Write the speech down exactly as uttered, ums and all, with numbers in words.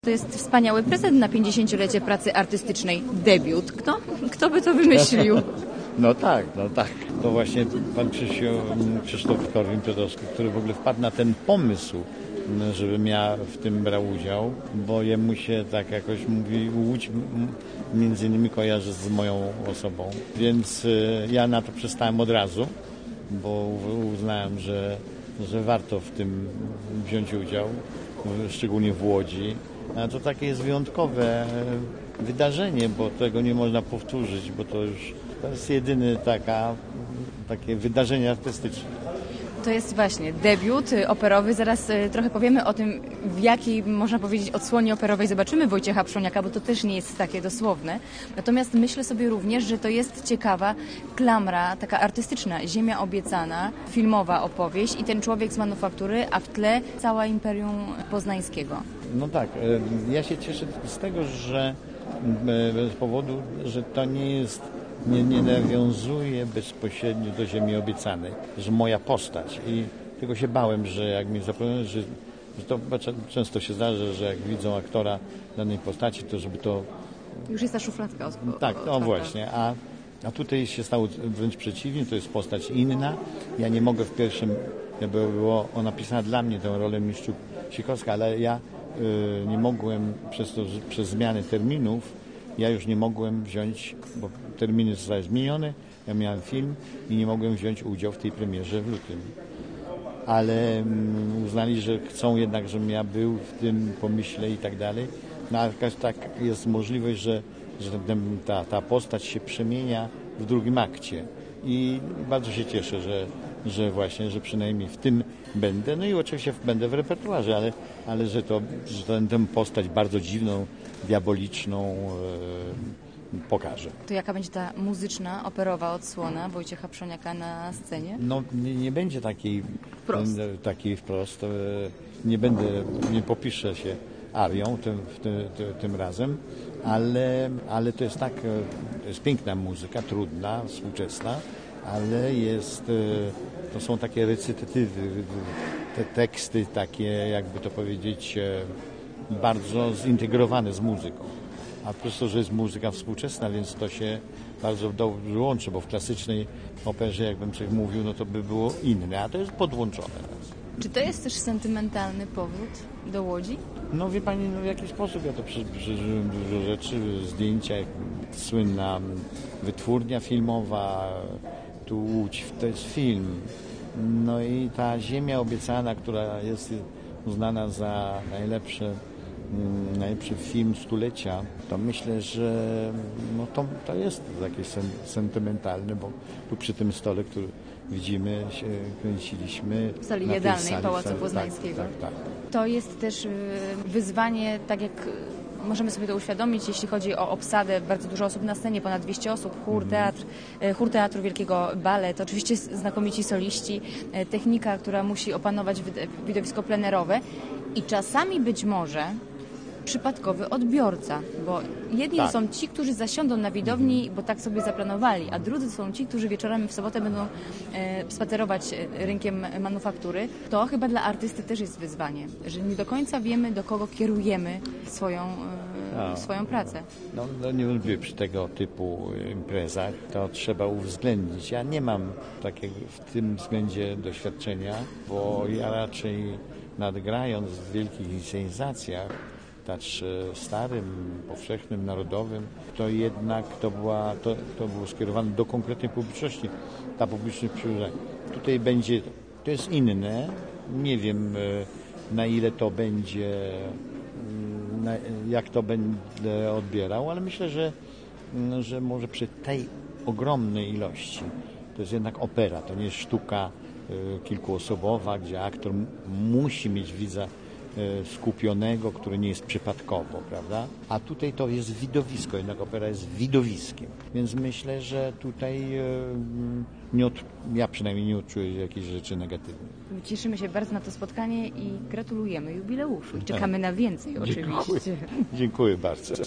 To jest wspaniały prezent na pięćdziesięciolecie pracy artystycznej. Debiut. Kto, kto by to wymyślił? No tak, no tak. To właśnie pan Krzysiu, Krzysztof Korwin-Piotowski, który w ogóle wpadł na ten pomysł, żebym ja w tym brał udział, bo jemu się tak jakoś mówi, Łódź między innymi kojarzy z moją osobą. Więc ja na to przystałem od razu, bo uznałem, że, że warto w tym wziąć udział, szczególnie w Łodzi. A to takie jest wyjątkowe wydarzenie, bo tego nie można powtórzyć, bo to już to jest jedyne taka, takie wydarzenie artystyczne. To jest właśnie debiut operowy. Zaraz trochę powiemy o tym, w jakiej, można powiedzieć, odsłonie operowej zobaczymy Wojciecha Przoniaka, bo to też nie jest takie dosłowne. Natomiast myślę sobie również, że to jest ciekawa klamra, taka artystyczna, Ziemia obiecana, filmowa opowieść i ten człowiek z manufaktury, a w tle cała Imperium Poznańskiego. No tak, ja się cieszę z tego, że z powodu, że to nie jest Nie, nie nawiązuje bezpośrednio do Ziemi obiecanej, że moja postać. I tego się bałem, że jak mi zapomniałem, że, że to często się zdarza, że jak widzą aktora danej postaci, to żeby to... Już jest ta szufladka. O, tak, no właśnie. A, a tutaj się stało wręcz przeciwnie, to jest postać inna. Ja nie mogę w pierwszym, jakby było, ona pisała dla mnie tę rolę Miszczuk-Sikowska, ale ja y, nie mogłem przez to, przez zmiany terminów, ja już nie mogłem wziąć, bo terminy zostały zmienione, ja miałem film i nie mogłem wziąć udziału w tej premierze w lutym. Ale uznali, że chcą jednak, żebym ja był w tym pomyśle i tak dalej. No ale tak jest możliwość, że, że ta, ta postać się przemienia w drugim akcie. I bardzo się cieszę, że, że właśnie, że przynajmniej w tym będę. No i oczywiście będę w repertuarze, ale, ale że, to, że to, tę postać bardzo dziwną, diaboliczną e, pokażę. To jaka będzie ta muzyczna, operowa odsłona Wojciecha Przoniaka na scenie? No nie, nie będzie takiej wprost. takiej wprost. E, nie będę, nie popiszę się arią tym, tym, tym, tym razem, ale, ale to jest tak, to jest piękna muzyka, trudna, współczesna, ale jest, to są takie recytatywy, te teksty takie, jakby to powiedzieć, bardzo zintegrowane z muzyką. A przez to, że jest muzyka współczesna, więc to się bardzo dobrze łączy, bo w klasycznej operze, jakbym coś mówił, no to by było inne, a to jest podłączone. Czy to jest też sentymentalny powrót do Łodzi? No wie pani, no w jaki sposób ja to przeżyłem dużo rzeczy, zdjęcia, jak słynna wytwórnia filmowa, tu Łódź, to jest film. No i ta Ziemia obiecana, która jest uznana za najlepsze, najlepszy film stulecia, to myślę, że no to, to jest jakieś sen, sentymentalne, bo tu przy tym stole, który widzimy, się kręciliśmy. W sali jadalnej Pałacu sali, Poznańskiego. Tak, tak, tak. To jest też wyzwanie, tak jak możemy sobie to uświadomić, jeśli chodzi o obsadę, bardzo dużo osób na scenie, ponad dwieście osób, chór, teatr, chór Teatru Wielkiego, balet, oczywiście znakomici soliści, technika, która musi opanować widowisko plenerowe i czasami być może przypadkowy odbiorca, bo jedni tak. są ci, którzy zasiądą na widowni, bo tak sobie zaplanowali, a drudzy są ci, którzy wieczorami w sobotę będą e, spacerować rynkiem manufaktury. To chyba dla artysty też jest wyzwanie, że nie do końca wiemy, do kogo kierujemy swoją, e, swoją pracę. No, no niewątpliwie przy tego typu imprezach to trzeba uwzględnić. Ja nie mam takiego w tym względzie doświadczenia, bo ja raczej nadgrając w wielkich inscenizacjach, też starym, powszechnym, narodowym, to jednak to, była, to, to było skierowane do konkretnej publiczności. Ta publiczność przyjdzie. Tutaj będzie, to jest inne. Nie wiem, na ile to będzie, na, jak to będę odbierał, ale myślę, że, że może przy tej ogromnej ilości, to jest jednak opera, to nie jest sztuka kilkuosobowa, gdzie aktor musi mieć widza skupionego, który nie jest przypadkowo, prawda? A tutaj to jest widowisko, jednak opera jest widowiskiem. Więc myślę, że tutaj nie od, ja przynajmniej nie odczuję jakiejś rzeczy negatywnej. Cieszymy się bardzo na to spotkanie i gratulujemy jubileuszu. I czekamy na więcej oczywiście. Dziękuję, Dziękuję bardzo.